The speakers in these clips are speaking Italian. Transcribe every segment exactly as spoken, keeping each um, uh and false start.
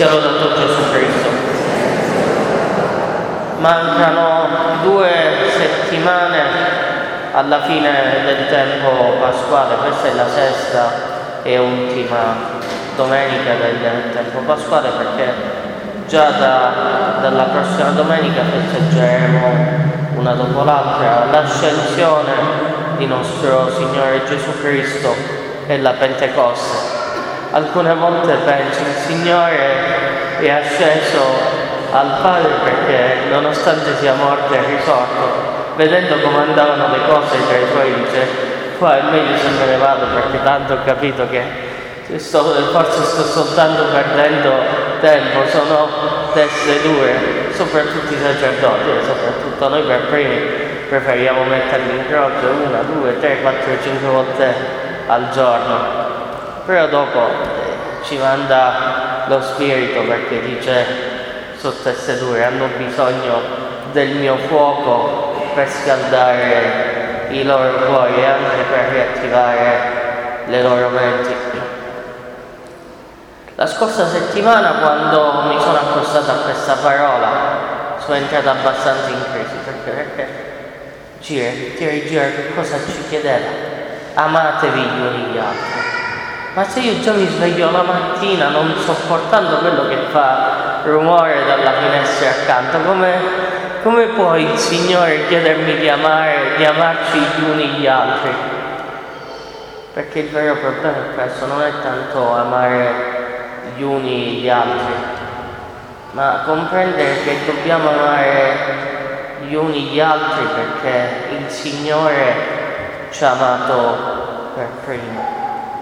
Sia lodato Gesù Cristo. Mancano due settimane alla fine del tempo pasquale, questa è la sesta e ultima domenica del tempo pasquale, perché già da, dalla prossima domenica festeggeremo una dopo l'altra l'ascensione di nostro Signore Gesù Cristo e la Pentecoste. Alcune volte penso il Signore è asceso al Padre perché nonostante sia morto è risorto, vedendo come andavano le cose tra i suoi dice qua è meglio se me ne vado perché tanto ho capito che sto, forse sto soltanto perdendo tempo, sono teste dure, soprattutto i sacerdoti e soprattutto noi per primi preferiamo metterli in croce una, due, tre, quattro, cinque volte al giorno. Però dopo eh, ci manda lo Spirito perché dice sono teste dure, hanno bisogno del mio fuoco per scaldare i loro cuori e anche per riattivare le loro menti. La scorsa settimana, quando mi sono accostato a questa parola, sono entrato abbastanza in crisi perché, perché gira, tira e gira, che cosa ci chiedeva? Amatevi gli uni gli altri. Ma se io già mi sveglio la mattina non sopportando quello che fa rumore dalla finestra accanto, come, come può il Signore chiedermi di amare, di amarci gli uni gli altri? Perché il vero problema è questo, non è tanto amare gli uni gli altri, ma comprendere che dobbiamo amare gli uni gli altri perché il Signore ci ha amato per primo.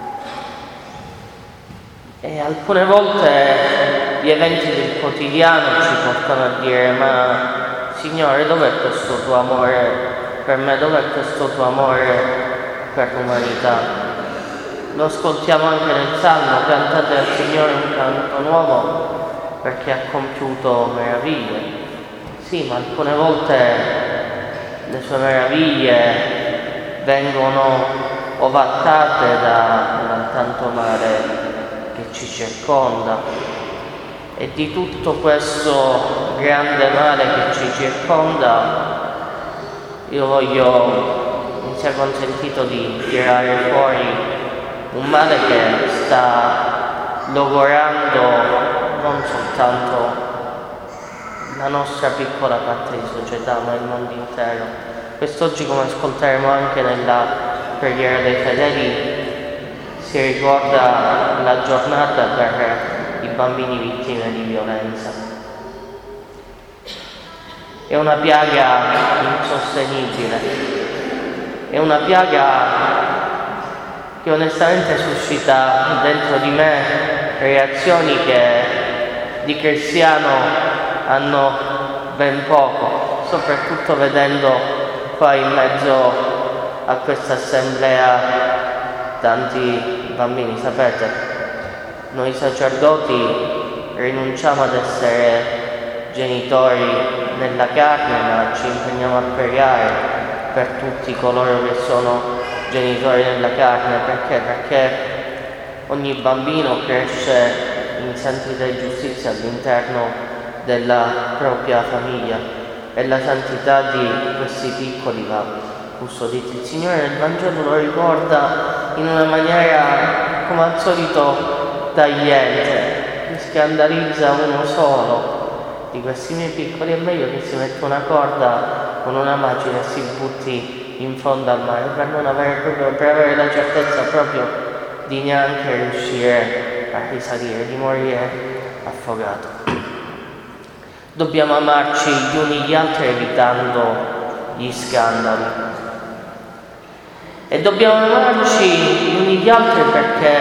E alcune volte gli eventi del quotidiano ci portano a dire ma Signore dov'è questo tuo amore per me, dov'è questo tuo amore per l'umanità? Lo ascoltiamo anche nel Salmo, cantate al Signore un canto nuovo perché ha compiuto meraviglie. Sì, ma alcune volte le sue meraviglie vengono ovattate da, dal tanto male che ci circonda, e di tutto questo grande male che ci circonda io voglio, mi sia consentito di tirare fuori un male che sta logorando non soltanto la nostra piccola parte di società ma il mondo intero. Quest'oggi, come ascolteremo anche nella preghiera dei fedeli, si ricorda la giornata per i bambini vittime di violenza. È una piaga insostenibile, è una piaga che onestamente suscita dentro di me reazioni che di cristiano hanno ben poco, soprattutto vedendo qua in mezzo a questa assemblea tanti bambini. Sapete, noi sacerdoti rinunciamo ad essere genitori nella carne, ma ci impegniamo a pregare per tutti coloro che sono genitori nella carne. Perché? Perché ogni bambino cresce in santità e giustizia all'interno della propria famiglia e la santità di questi piccoli va custoditi. Il Signore nel Vangelo lo ricorda in una maniera come al solito tagliente, mi scandalizza uno solo di questi miei piccoli, è meglio che si metta una corda con una macina e si butti in fondo al mare per non avere proprio, per avere la certezza proprio di neanche riuscire a risalire, di morire affogato. Dobbiamo amarci gli uni gli altri evitando gli scandali. E dobbiamo amarci gli uni gli altri perché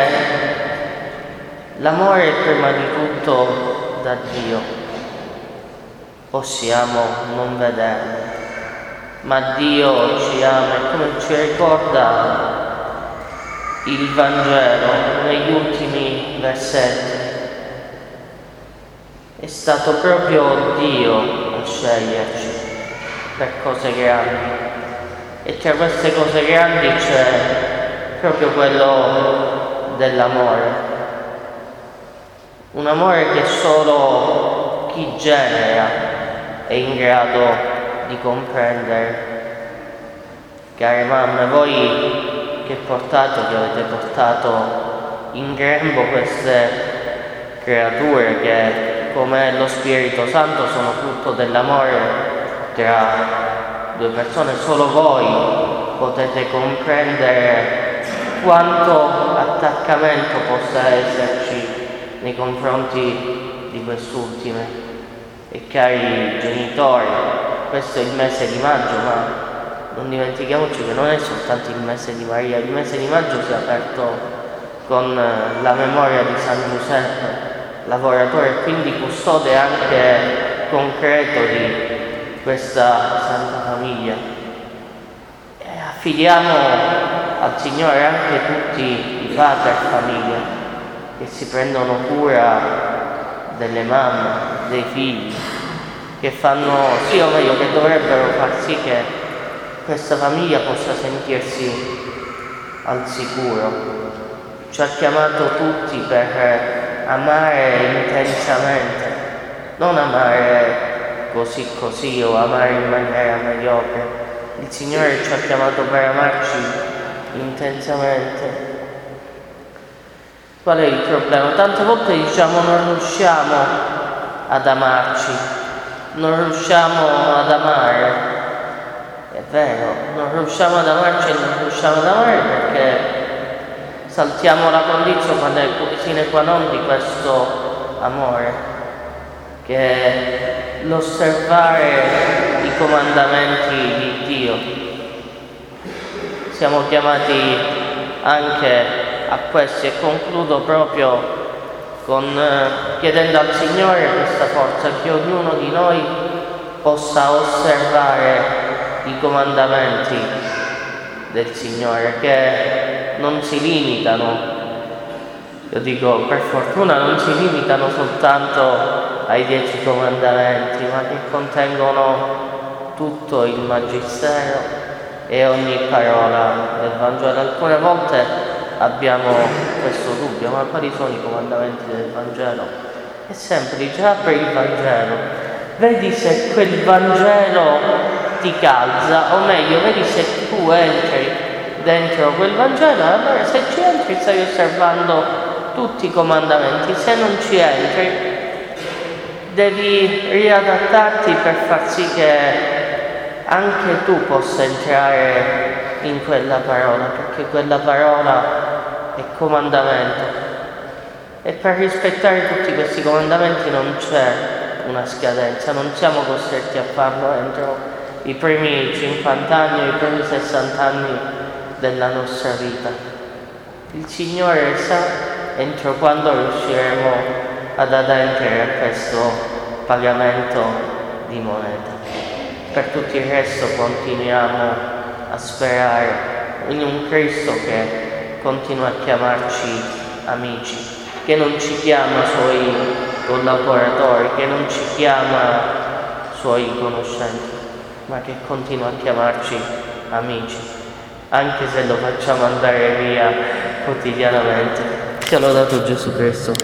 l'amore è prima di tutto da Dio. Possiamo non vederlo, ma Dio ci ama, e come ci ricorda il Vangelo negli ultimi versetti, è stato proprio Dio a sceglierci per cose grandi. E tra queste cose grandi c'è proprio quello dell'amore. un amore che solo chi genera è in grado di comprendere. Care mamme, voi che portate, che avete portato in grembo queste creature che, come lo Spirito Santo, sono frutto dell'amore tra due persone, solo voi potete comprendere quanto attaccamento possa esserci nei confronti di quest'ultime. E cari genitori, questo è il mese di maggio, ma non dimentichiamoci che non è soltanto il mese di Maria, il mese di maggio si è aperto con la memoria di San Giuseppe, lavoratore e quindi custode anche concreto di questa Santa Famiglia. E affidiamo al Signore anche tutti i pater famiglia che si prendono cura delle mamme, dei figli, che fanno sì o meglio che dovrebbero far sì che questa famiglia possa sentirsi al sicuro. Ci ha chiamato tutti per amare intensamente, non amare così così o amare in maniera mediocre. Il Signore ci ha chiamato per amarci intensamente. Qual è il problema? Tante volte diciamo non riusciamo ad amarci, non riusciamo ad amare. È vero, non riusciamo ad amarci e non riusciamo ad amare perché saltiamo la condizione sine qua non di questo amore, che è l'osservare i comandamenti di Dio. Siamo chiamati anche a questo e concludo proprio con eh, chiedendo al Signore questa forza, che ognuno di noi possa osservare i comandamenti del Signore, che non si limitano, io dico per fortuna non si limitano soltanto ai dieci comandamenti, ma che contengono tutto il Magistero e ogni parola del Vangelo. Alcune volte abbiamo questo dubbio, ma quali sono i comandamenti del Vangelo? È semplice, apri il Vangelo, vedi se quel Vangelo ti calza, o meglio, vedi se tu entri dentro quel Vangelo, allora se ci entri stai osservando tutti i comandamenti, se non ci entri devi riadattarti per far sì che anche tu possa entrare in quella parola, perché quella parola è comandamento e per rispettare tutti questi comandamenti non c'è una scadenza, non siamo costretti a farlo entro i primi cinquanta anni o i primi sessanta anni della nostra vita. Il Signore sa entro quando riusciremo ad adempiere a questo pagamento di moneta. Per tutto il resto continuiamo a sperare in un Cristo che continua a chiamarci amici, che non ci chiama suoi collaboratori, che non ci chiama suoi conoscenti, ma che continua a chiamarci amici, anche se lo facciamo andare via quotidianamente. Sia lodato Gesù Cristo.